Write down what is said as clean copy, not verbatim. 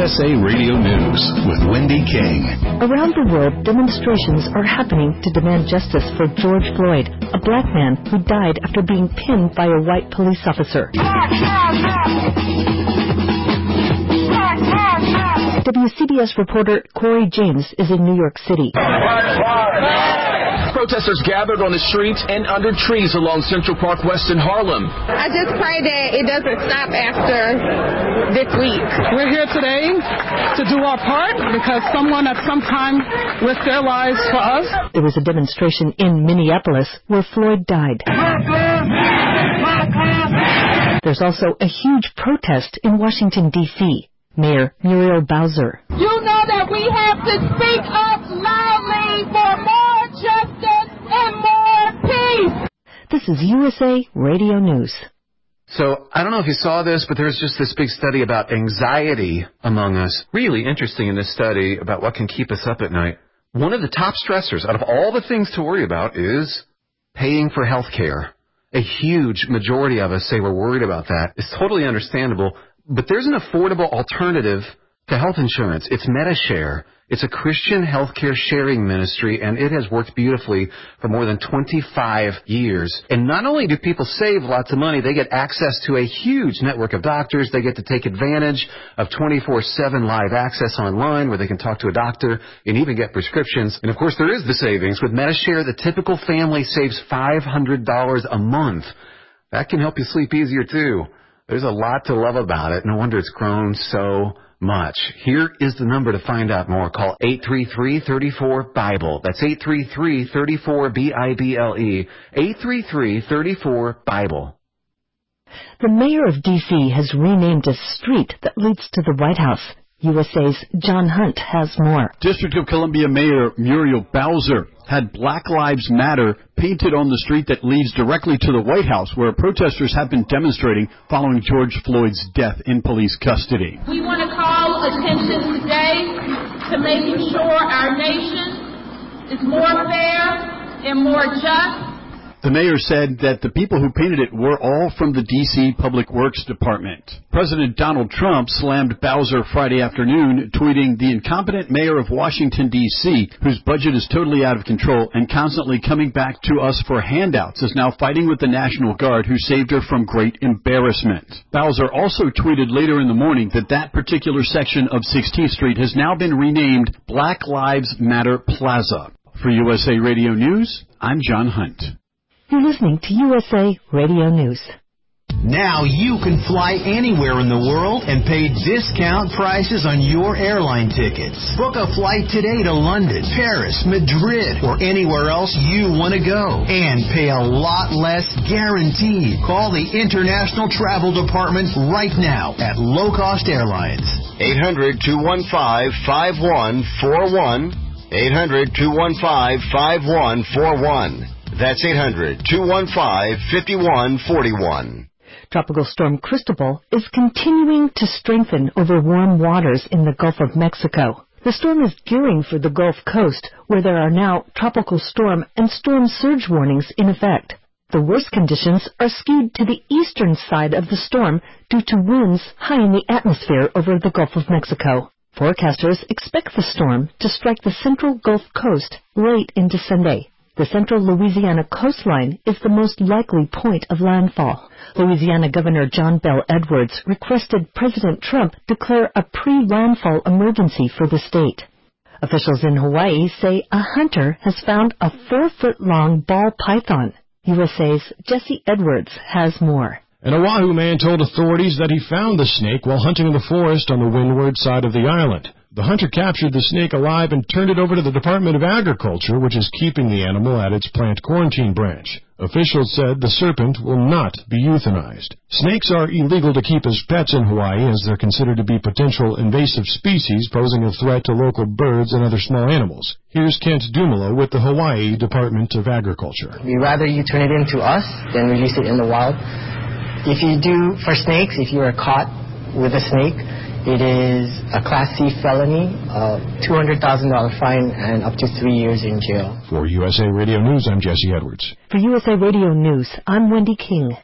USA Radio News with Wendy King. Around the world, demonstrations are happening to demand justice for George Floyd, a black man who died after being pinned by a white police officer. WCBS reporter Corey James is in New York City. Protesters gathered on the streets and under trees along Central Park West in Harlem. I just pray that it doesn't stop after this week. We're here today to do our part because someone at some time risked their lives for us. There was a demonstration in Minneapolis where Floyd died. There's also a huge protest in Washington, D.C. Mayor Muriel Bowser. You know that we have to speak up loudly for more justice and more peace. This is USA Radio News. So, I don't know if you saw this, but there's just this big study about anxiety among us. Really interesting in this study about what can keep us up at night. One of the top stressors out of all the things to worry about is paying for health care. A huge majority of us say we're worried about that. It's totally understandable. But there's an affordable alternative to health insurance. It's MediShare. It's a Christian healthcare sharing ministry, and it has worked beautifully for more than 25 years. And not only do people save lots of money, they get access to a huge network of doctors. They get to take advantage of 24/7 live access online where they can talk to a doctor and even get prescriptions. And, of course, there is the savings. With MediShare, the typical family saves $500 a month. That can help you sleep easier, too. There's a lot to love about it. No wonder it's grown so much. Here is the number to find out more. Call 833-34-BIBLE. That's 833-34-BIBLE. 833-34-BIBLE. The mayor of D.C. has renamed a street that leads to the White House. USA's John Hunt has more. District of Columbia Mayor Muriel Bowser had Black Lives Matter painted on the street that leads directly to the White House, where protesters have been demonstrating following George Floyd's death in police custody. We want to call attention today to making sure our nation is more fair and more just. The mayor said that the people who painted it were all from the D.C. Public Works Department. President Donald Trump slammed Bowser Friday afternoon, tweeting, "The incompetent mayor of Washington, D.C., whose budget is totally out of control and constantly coming back to us for handouts, is now fighting with the National Guard, who saved her from great embarrassment." Bowser also tweeted later in the morning that that particular section of 16th Street has now been renamed Black Lives Matter Plaza. For USA Radio News, I'm John Hunt. You're listening to USA Radio News. Now you can fly anywhere in the world and pay discount prices on your airline tickets. Book a flight today to London, Paris, Madrid, or anywhere else you want to go. And pay a lot less guaranteed. Call the International Travel Department right now at Low Cost Airlines. 800-215-5141. 800-215-5141. That's 800-215-5141. Tropical Storm Cristobal is continuing to strengthen over warm waters in the Gulf of Mexico. The storm is gearing for the Gulf Coast, where there are now tropical storm and storm surge warnings in effect. The worst conditions are skewed to the eastern side of the storm due to winds high in the atmosphere over the Gulf of Mexico. Forecasters expect the storm to strike the central Gulf Coast late into Sunday. The central Louisiana coastline is the most likely point of landfall. Louisiana Governor John Bel Edwards requested President Trump declare a pre-landfall emergency for the state. Officials in Hawaii say a hunter has found a 4-foot-long ball python. USA's Jesse Edwards has more. An Oahu man told authorities that he found the snake while hunting in the forest on the windward side of the island. The hunter captured the snake alive and turned it over to the Department of Agriculture, which is keeping the animal at its plant quarantine branch. Officials said the serpent will not be euthanized. Snakes are illegal to keep as pets in Hawaii, as they're considered to be potential invasive species posing a threat to local birds and other small animals. Here's Kent Dumelo with the Hawaii Department of Agriculture. We'd rather you turn it in to us than release it in the wild. If you do, for snakes, if you are caught with a snake, it is a Class C felony, $200,000 fine, and up to 3 years in jail. For USA Radio News, I'm Jesse Edwards. For USA Radio News, I'm Wendy King.